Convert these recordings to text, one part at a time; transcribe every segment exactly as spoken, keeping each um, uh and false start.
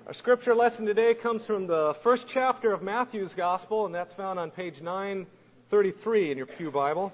Our scripture lesson today comes from the first chapter of Matthew's Gospel, and that's found on page nine thirty-three in your pew Bible.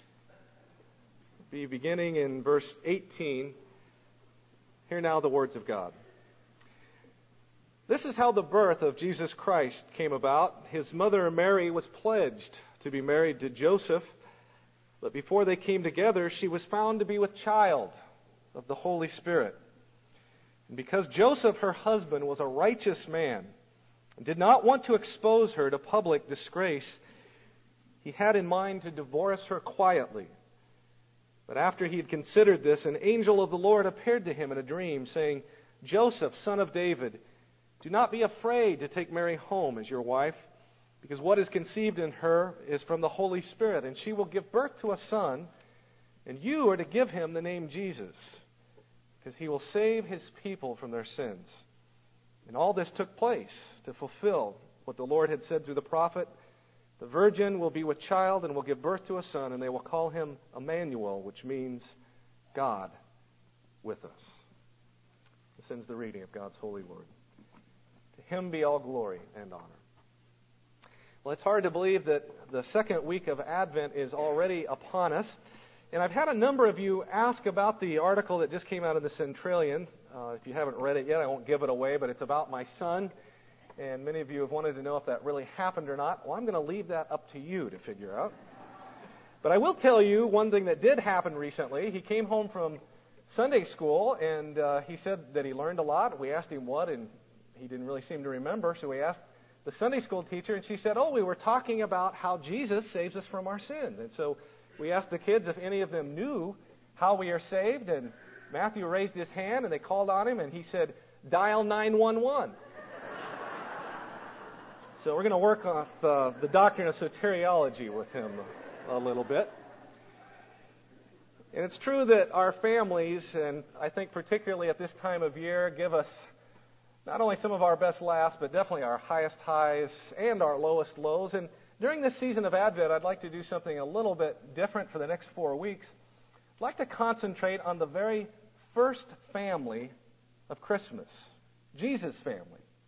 Be beginning in verse eighteen. Hear now the words of God. This is how the birth of Jesus Christ came about. His mother Mary was pledged to be married to Joseph, but before they came together, she was found to be with child of the Holy Spirit. And because Joseph, her husband, was a righteous man and did not want to expose her to public disgrace, he had in mind to divorce her quietly. But after he had considered this, an angel of the Lord appeared to him in a dream, saying, "Joseph, son of David, do not be afraid to take Mary home as your wife, because what is conceived in her is from the Holy Spirit, and she will give birth to a son, and you are to give him the name Jesus, because he will save his people from their sins." And all this took place to fulfill what the Lord had said through the prophet, "The virgin will be with child and will give birth to a son, and they will call him Emmanuel," which means God with us. This ends the reading of God's holy word. To him be all glory and honor. Well, it's hard to believe that the second week of Advent is already upon us. And I've had a number of you ask about the article that just came out of the Centralian. Uh, if you haven't read it yet, I won't give it away, but it's about my son. And many of you have wanted to know if that really happened or not. Well, I'm going to leave that up to you to figure out. But I will tell you one thing that did happen recently. He came home from Sunday school, and uh, he said that he learned a lot. We asked him what, and he didn't really seem to remember. So we asked the Sunday school teacher, and she said, "Oh, we were talking about how Jesus saves us from our sins." And so we asked the kids if any of them knew how we are saved, and Matthew raised his hand, and they called on him, and he said, "Dial nine one one." So we're going to work on uh, the doctrine of soteriology with him a, a little bit. And it's true that our families, and I think particularly at this time of year, give us not only some of our best laughs, but definitely our highest highs and our lowest lows. And during this season of Advent, I'd like to do something a little bit different for the next four weeks. I'd like to concentrate on the very first family of Christmas, Jesus' family.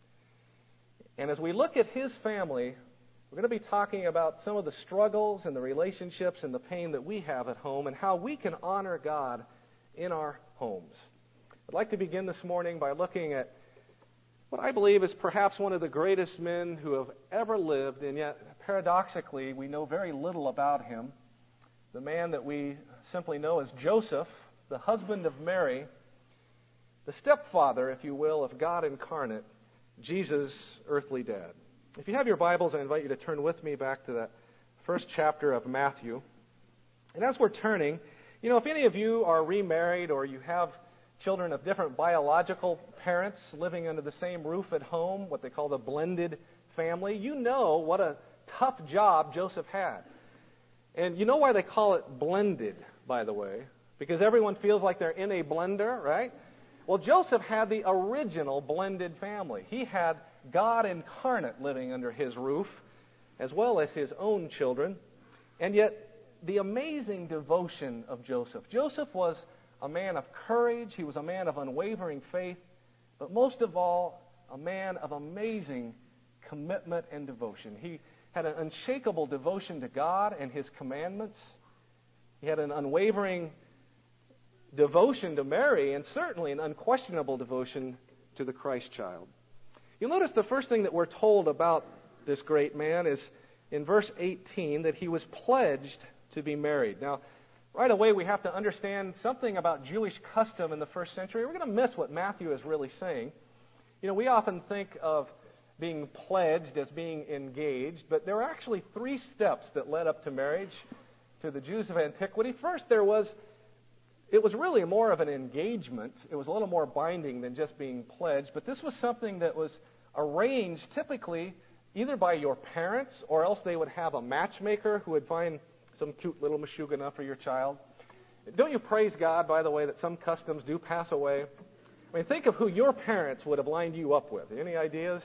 And as we look at his family, we're going to be talking about some of the struggles and the relationships and the pain that we have at home and how we can honor God in our homes. I'd like to begin this morning by looking at what I believe is perhaps one of the greatest men who have ever lived, and yet, paradoxically, we know very little about him. The man that we simply know as Joseph, the husband of Mary, the stepfather, if you will, of God incarnate, Jesus' earthly dad. If you have your Bibles, I invite you to turn with me back to that first chapter of Matthew. And as we're turning, you know, if any of you are remarried or you have children of different biological parents living under the same roof at home, what they call the blended family, you know what a tough job Joseph had. And you know why they call it blended, by the way? Because everyone feels like they're in a blender, right? Well, Joseph had the original blended family. He had God incarnate living under his roof, as well as his own children. And yet, the amazing devotion of Joseph. Joseph was a man of courage. He was a man of unwavering faith. But most of all, a man of amazing commitment and devotion. He had an unshakable devotion to God and his commandments. He had an unwavering devotion to Mary, and certainly an unquestionable devotion to the Christ child. You'll notice the first thing that we're told about this great man is in verse eighteen that he was pledged to be married. Now, right away we have to understand something about Jewish custom in the first century. We're going to miss what Matthew is really saying. You know, we often think of being pledged as being engaged, but there were actually three steps that led up to marriage to the Jews of antiquity. First, there was It was really more of an engagement. It was a little more binding than just being pledged. But this was something that was arranged typically either by your parents, or else they would have a matchmaker who would find some cute little mashugana for your child. Don't you praise God, by the way, that some customs do pass away? I mean, think of who your parents would have lined you up with. Any ideas?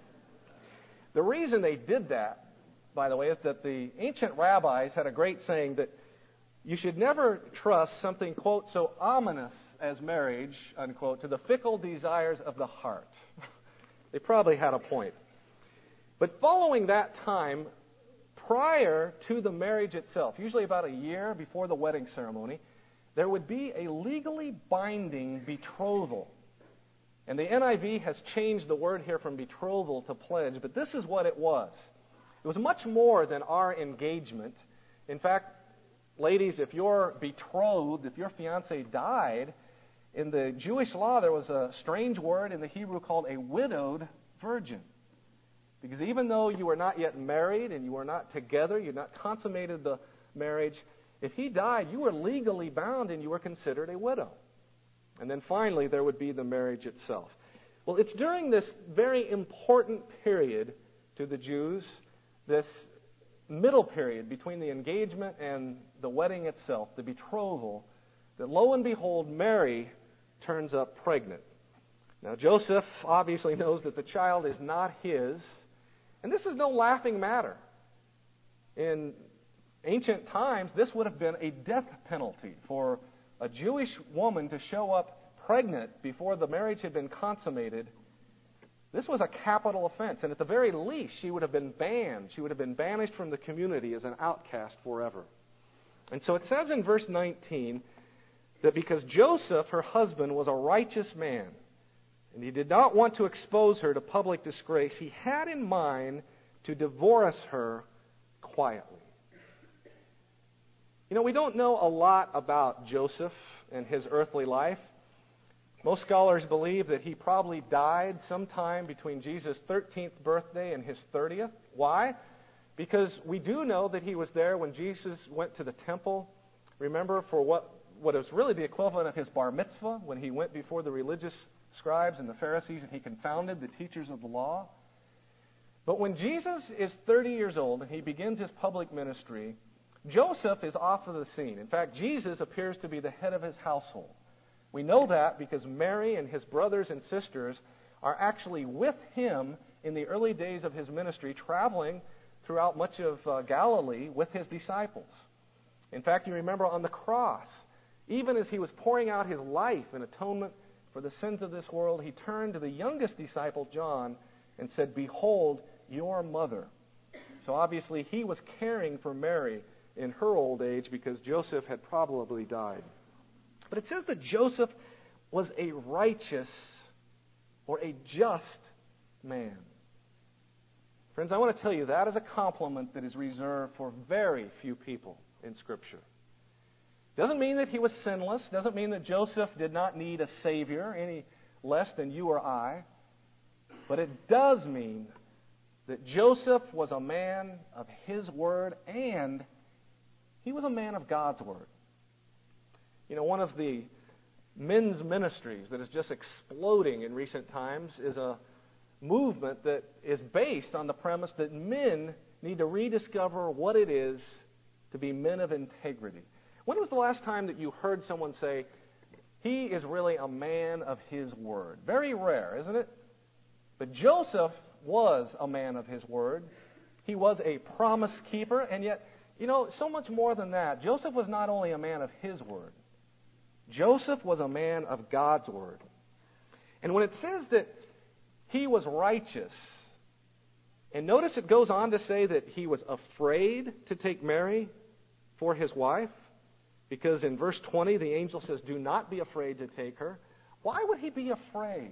The reason they did that, by the way, is that the ancient rabbis had a great saying that you should never trust something, quote, so ominous as marriage, unquote, to the fickle desires of the heart. They probably had a point. But following that time, prior to the marriage itself, usually about a year before the wedding ceremony, there would be a legally binding betrothal. And the N I V has changed the word here from betrothal to pledge, but this is what it was. It was much more than our engagement. In fact, ladies, if your betrothed, if your fiancé died, in the Jewish law there was a strange word in the Hebrew called a widowed virgin. Because even though you were not yet married and you were not together, you had not consummated the marriage, if he died, you were legally bound and you were considered a widow. And then finally, there would be the marriage itself. Well, it's during this very important period to the Jews, this middle period between the engagement and the wedding itself, the betrothal, that lo and behold, Mary turns up pregnant. Now, Joseph obviously knows that the child is not his, and this is no laughing matter. In ancient times, this would have been a death penalty for a Jewish woman to show up pregnant before the marriage had been consummated. This was a capital offense, and at the very least, she would have been banned. She would have been banished from the community as an outcast forever. And so it says in verse nineteen that because Joseph, her husband, was a righteous man, and he did not want to expose her to public disgrace, he had in mind to divorce her quietly. You know, we don't know a lot about Joseph and his earthly life. Most scholars believe that he probably died sometime between Jesus' thirteenth birthday and his thirtieth. Why? Because we do know that he was there when Jesus went to the temple. Remember, for what, what is really the equivalent of his bar mitzvah, when he went before the religious scribes and the Pharisees and he confounded the teachers of the law. But when Jesus is thirty years old and he begins his public ministry, Joseph is off of the scene. In fact, Jesus appears to be the head of his household. We know that because Mary and his brothers and sisters are actually with him in the early days of his ministry, traveling throughout much of uh, Galilee with his disciples. In fact, you remember on the cross, even as he was pouring out his life in atonement for the sins of this world, he turned to the youngest disciple, John, and said, "Behold, your mother." So obviously he was caring for Mary in her old age because Joseph had probably died. But it says that Joseph was a righteous or a just man. Friends, I want to tell you that is a compliment that is reserved for very few people in Scripture. Doesn't mean that he was sinless. Doesn't mean that Joseph did not need a Savior any less than you or I. But it does mean that Joseph was a man of his word, and he was a man of God's word. You know, one of the men's ministries that is just exploding in recent times is a movement that is based on the premise that men need to rediscover what it is to be men of integrity. When was the last time that you heard someone say, he is really a man of his word? Very rare, isn't it? But Joseph was a man of his word. He was a promise keeper, and yet, you know, so much more than that. Joseph was not only a man of his word. Joseph was a man of God's word. And when it says that he was righteous, and notice it goes on to say that he was afraid to take Mary for his wife, because in verse twenty the angel says, "Do not be afraid to take her." Why would he be afraid?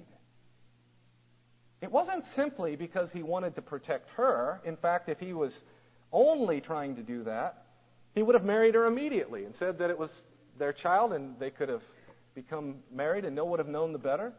It wasn't simply because he wanted to protect her. In fact, if he was only trying to do that, he would have married her immediately and said that it was their child and they could have become married and no one would have known the better.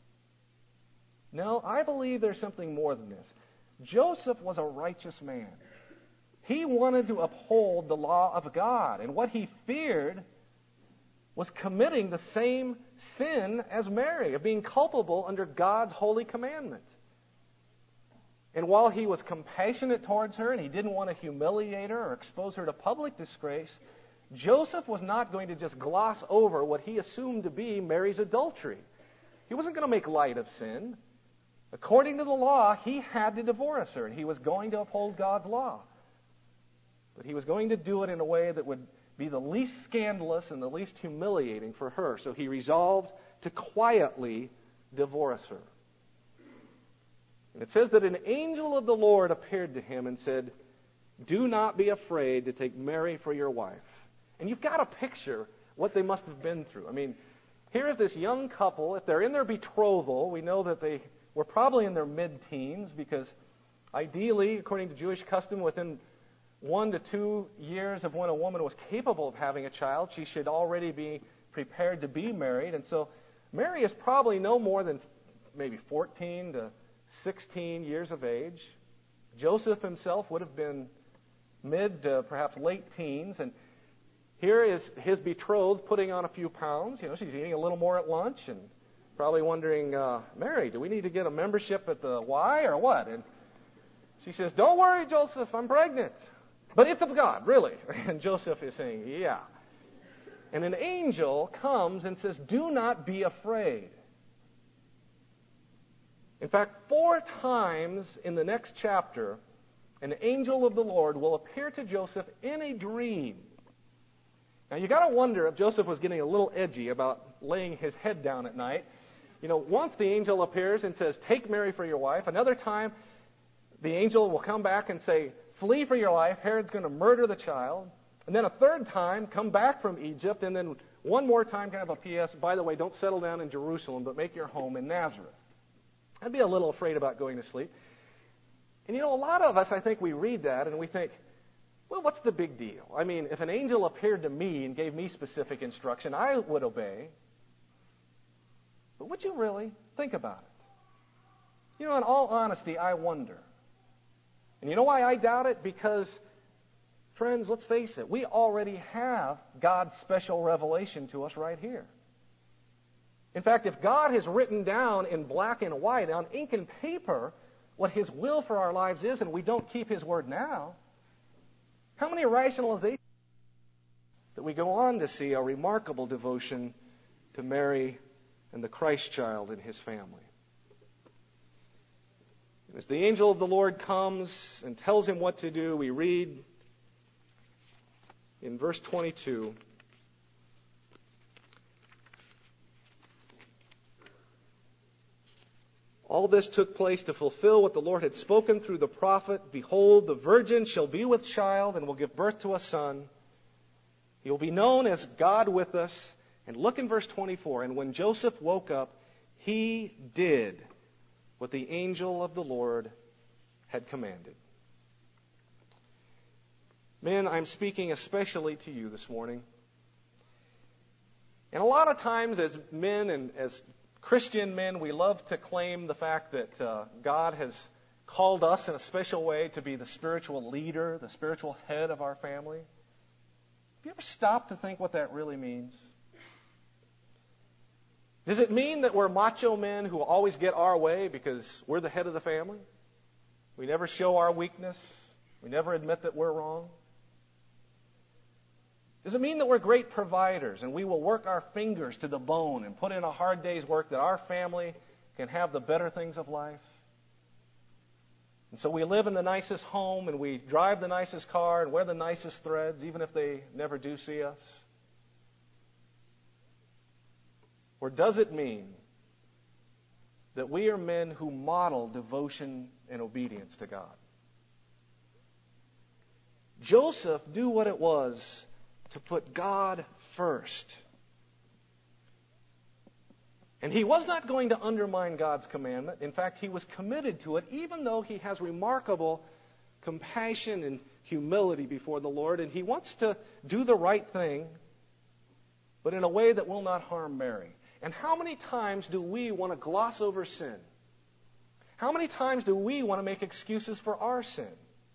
No, I believe there's something more than this. Joseph was a righteous man. He wanted to uphold the law of God, and what he feared was committing the same sin as Mary, of being culpable under God's holy commandment. And while he was compassionate towards her and he didn't want to humiliate her or expose her to public disgrace, Joseph was not going to just gloss over what he assumed to be Mary's adultery. He wasn't going to make light of sin. According to the law, he had to divorce her, and he was going to uphold God's law. But he was going to do it in a way that would be the least scandalous and the least humiliating for her. So he resolved to quietly divorce her. And it says that an angel of the Lord appeared to him and said, "Do not be afraid to take Mary for your wife." And you've got to picture what they must have been through. I mean, here's this young couple. If they're in their betrothal, we know that they were probably in their mid-teens, because ideally, according to Jewish custom, within one to two years of when a woman was capable of having a child, she should already be prepared to be married. And so Mary is probably no more than maybe fourteen to sixteen years of age. Joseph himself would have been mid to perhaps late teens. And here is his betrothed putting on a few pounds. You know, she's eating a little more at lunch and probably wondering, uh, Mary, do we need to get a membership at the Y or what? And she says, "Don't worry, Joseph, I'm pregnant. But it's of God, really." And Joseph is saying, "Yeah." And an angel comes and says, "Do not be afraid." In fact, four times in the next chapter, an angel of the Lord will appear to Joseph in a dream. Now, you got to wonder if Joseph was getting a little edgy about laying his head down at night. You know, once the angel appears and says, "Take Mary for your wife." Another time, the angel will come back and say, "Flee for your life. Herod's going to murder the child." And then a third time, come back from Egypt. And then one more time, kind of a P S, "By the way, don't settle down in Jerusalem, but make your home in Nazareth." I'd be a little afraid about going to sleep. And you know, a lot of us, I think, we read that and we think, well, what's the big deal? I mean, if an angel appeared to me and gave me specific instruction, I would obey. But would you really? Think about it. You know, in all honesty, I wonder. And you know why I doubt it? Because, friends, let's face it, we already have God's special revelation to us right here. In fact, if God has written down in black and white, on ink and paper, what His will for our lives is, and we don't keep His word now, how many rationalizations that we go on to see a remarkable devotion to Mary and the Christ child and His family. As the angel of the Lord comes and tells him what to do, we read in verse twenty-two, "All this took place to fulfill what the Lord had spoken through the prophet. Behold, the virgin shall be with child and will give birth to a son. He will be known as God with us." And look in verse twenty-four. "And when Joseph woke up, he did what the angel of the Lord had commanded." Men, I'm speaking especially to you this morning. And a lot of times as men and as Christian men, we love to claim the fact that uh, God has called us in a special way to be the spiritual leader, the spiritual head of our family. Have you ever stopped to think what that really means? Does it mean that we're macho men who always get our way because we're the head of the family? We never show our weakness. We never admit that we're wrong. Does it mean that we're great providers and we will work our fingers to the bone and put in a hard day's work that our family can have the better things of life? And so we live in the nicest home and we drive the nicest car and wear the nicest threads even if they never do see us? Or does it mean that we are men who model devotion and obedience to God? Joseph knew what it was to put God first. And he was not going to undermine God's commandment. In fact, he was committed to it, even though he has remarkable compassion and humility before the Lord. And he wants to do the right thing, but in a way that will not harm Mary. And how many times do we want to gloss over sin? How many times do we want to make excuses for our sin?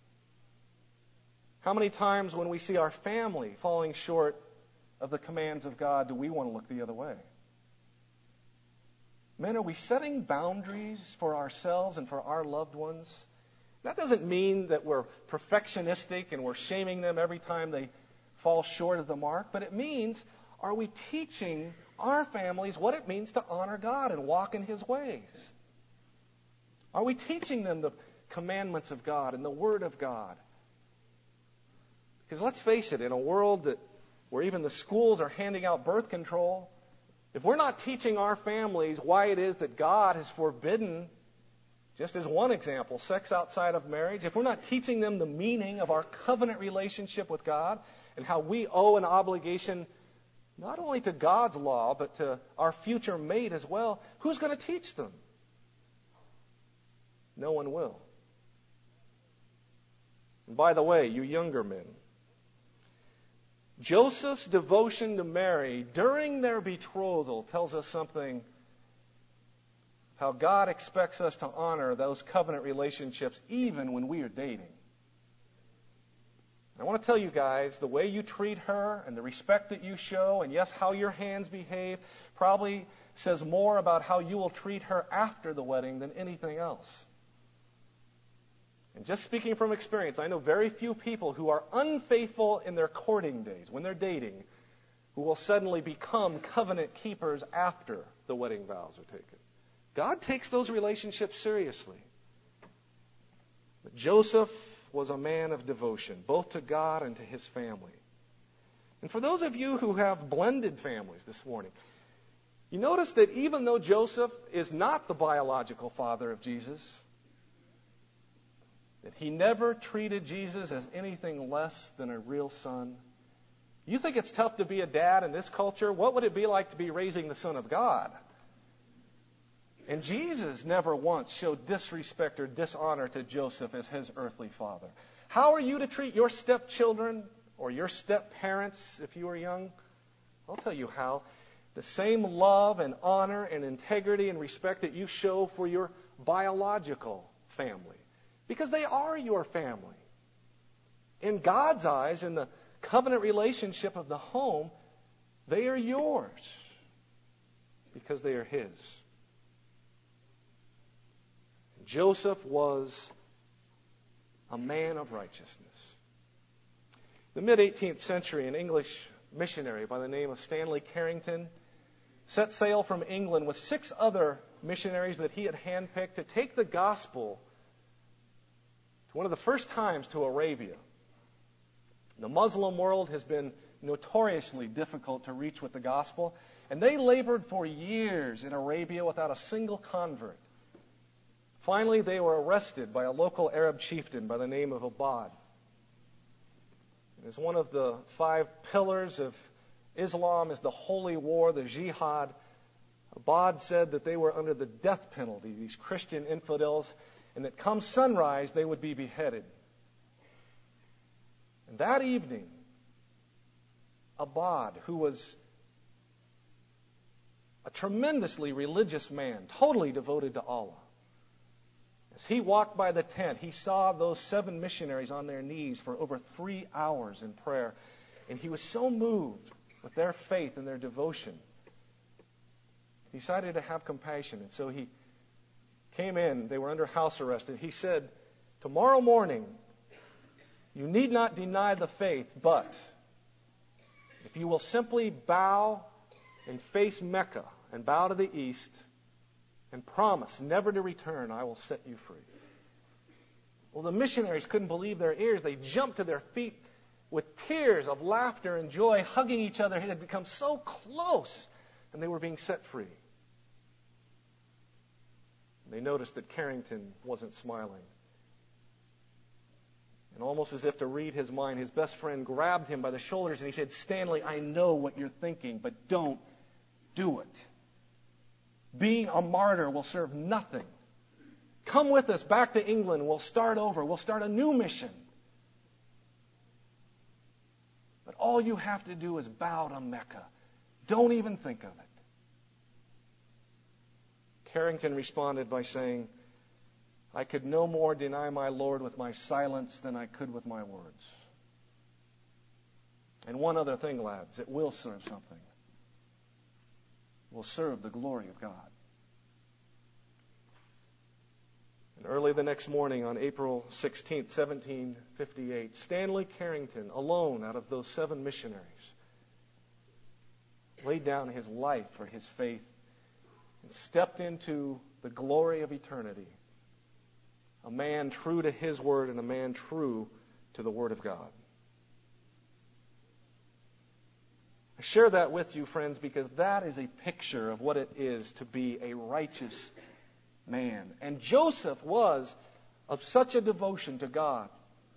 How many times when we see our family falling short of the commands of God do we want to look the other way? Men, are we setting boundaries for ourselves and for our loved ones? That doesn't mean that we're perfectionistic and we're shaming them every time they fall short of the mark, but it means, are we teaching our families what it means to honor God and walk in His ways? Are we teaching them the commandments of God and the Word of God? Because let's face it, in a world that where even the schools are handing out birth control, if we're not teaching our families why it is that God has forbidden Just as one example, sex outside of marriage, if we're not teaching them the meaning of our covenant relationship with God and how we owe an obligation not only to God's law, but to our future mate as well, who's going to teach them? No one will. And by the way, you younger men, Joseph's devotion to Mary during their betrothal tells us something how God expects us to honor those covenant relationships even when we are dating. I want to tell you guys, the way you treat her and the respect that you show, and yes, how your hands behave, probably says more about how you will treat her after the wedding than anything else. And just speaking from experience, I know very few people who are unfaithful in their courting days, when they're dating, who will suddenly become covenant keepers after the wedding vows are taken. God takes those relationships seriously. But Joseph was a man of devotion, both to God and to his family. And for those of you who have blended families this morning, you notice that even though Joseph is not the biological father of Jesus, that he never treated Jesus as anything less than a real son. You think it's tough to be a dad in this culture? What would it be like to be raising the Son of God? And Jesus never once showed disrespect or dishonor to Joseph as his earthly father. How are you to treat your stepchildren or your step-parents if you are young? I'll tell you how. The same love and honor and integrity and respect that you show for your biological family. Because they are your family. In God's eyes, in the covenant relationship of the home, they are yours. Because they are His. Joseph was a man of righteousness. The mid-eighteenth century, an English missionary by the name of Stanley Carrington set sail from England with six other missionaries that he had handpicked to take the gospel to one of the first times to Arabia. The Muslim world has been notoriously difficult to reach with the gospel, and they labored for years in Arabia without a single convert. Finally, they were arrested by a local Arab chieftain by the name of Abad. As one of the five pillars of Islam is the holy war, the jihad. Abad said that they were under the death penalty, these Christian infidels, and that come sunrise they would be beheaded. And that evening, Abad, who was a tremendously religious man, totally devoted to Allah, as he walked by the tent, he saw those seven missionaries on their knees for over three hours in prayer. And he was so moved with their faith and their devotion, he decided to have compassion. And so he came in. They were under house arrest. And he said, tomorrow morning, you need not deny the faith, but if you will simply bow and face Mecca and bow to the east, and promise never to return, I will set you free. Well, the missionaries couldn't believe their ears. They jumped to their feet with tears of laughter and joy, hugging each other. It had become so close, and they were being set free. They noticed that Carrington wasn't smiling. And almost as if to read his mind, his best friend grabbed him by the shoulders and he said, Stanley, I know what you're thinking, but don't do it. Being a martyr will serve nothing. Come with us back to England. We'll start over. We'll start a new mission. But all you have to do is bow to Mecca. Don't even think of it. Carrington responded by saying, I could no more deny my Lord with my silence than I could with my words. And one other thing, lads, it will serve something. Will serve the glory of God. And early the next morning on April sixteenth, seventeen fifty-eight, Stanley Carrington, alone out of those seven missionaries, laid down his life for his faith and stepped into the glory of eternity. A man true to his word and a man true to the word of God. I share that with you, friends, because that is a picture of what it is to be a righteous man. And Joseph was of such a devotion to God.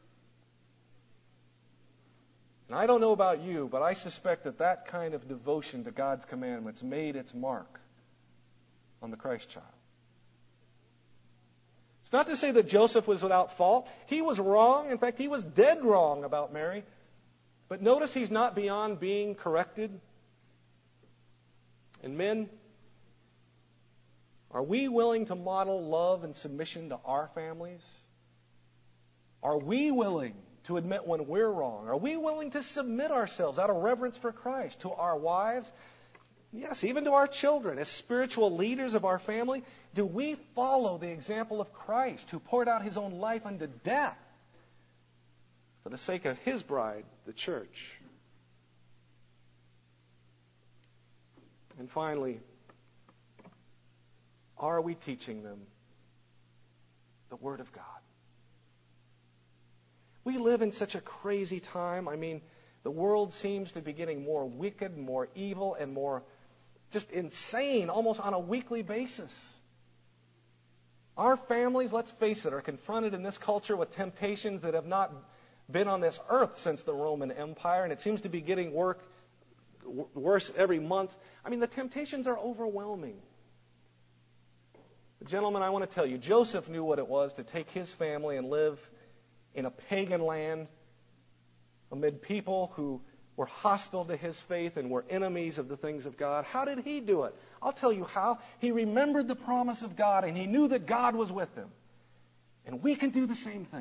And I don't know about you, but I suspect that that kind of devotion to God's commandments made its mark on the Christ child. It's not to say that Joseph was without fault. He was wrong. In fact, he was dead wrong about Mary. But notice he's not beyond being corrected. And men, are we willing to model love and submission to our families? Are we willing to admit when we're wrong? Are we willing to submit ourselves out of reverence for Christ to our wives? Yes, even to our children. As spiritual leaders of our family, do we follow the example of Christ, who poured out His own life unto death for the sake of His bride, the church? And finally, are we teaching them the Word of God? We live in such a crazy time. I mean, the world seems to be getting more wicked, more evil, and more just insane almost on a weekly basis. Our families, let's face it, are confronted in this culture with temptations that have not been on this earth since the Roman Empire, and it seems to be getting work, worse every month. I mean, the temptations are overwhelming. But gentlemen, I want to tell you, Joseph knew what it was to take his family and live in a pagan land amid people who were hostile to his faith and were enemies of the things of God. How did he do it? I'll tell you how. He remembered the promise of God, and he knew that God was with him. And we can do the same thing.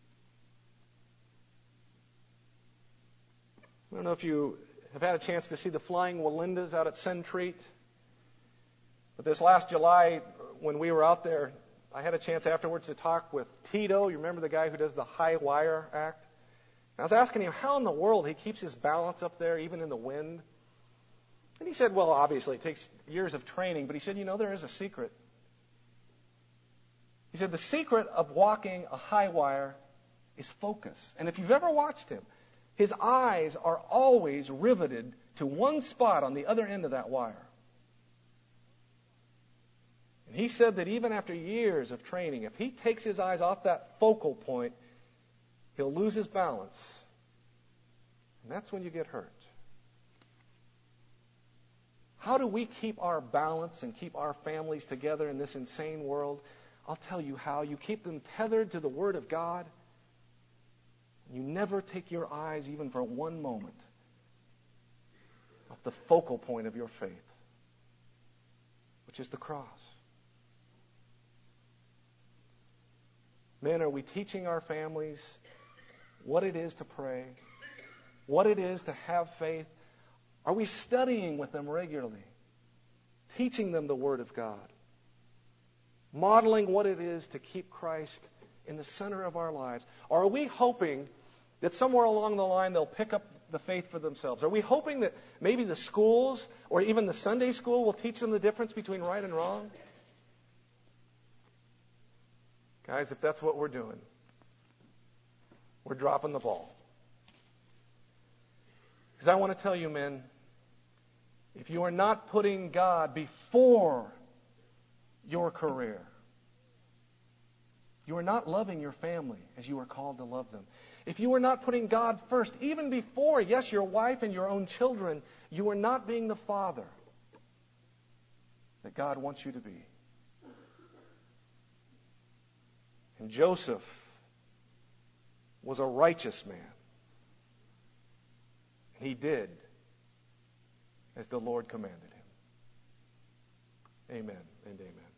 I don't know if you have had a chance to see the Flying Walindas out at Centreat. But this last July, when we were out there, I had a chance afterwards to talk with Tito. You remember the guy who does the high wire act? I was asking him how in the world he keeps his balance up there, even in the wind. And he said, well, obviously it takes years of training. But he said, you know, there is a secret. He said, the secret of walking a high wire is focus. And if you've ever watched him, his eyes are always riveted to one spot on the other end of that wire. And he said that even after years of training, if he takes his eyes off that focal point, he'll lose his balance. And that's when you get hurt. How do we keep our balance and keep our families together in this insane world? I'll tell you how. You keep them tethered to the Word of God. You never take your eyes, even for one moment, off the focal point of your faith, which is the cross. Men, are we teaching our families what it is to pray, what it is to have faith? Are we studying with them regularly, teaching them the Word of God, modeling what it is to keep Christ in the center of our lives? Or are we hoping that somewhere along the line they'll pick up the faith for themselves? Are we hoping that maybe the schools or even the Sunday school will teach them the difference between right and wrong? Guys, if that's what we're doing, we're dropping the ball. Because I want to tell you, men, if you are not putting God before your career, you are not loving your family as you are called to love them. If you are not putting God first, even before, yes, your wife and your own children, you are not being the father that God wants you to be. And Joseph was a righteous man. He did as the Lord commanded him. Amen and amen.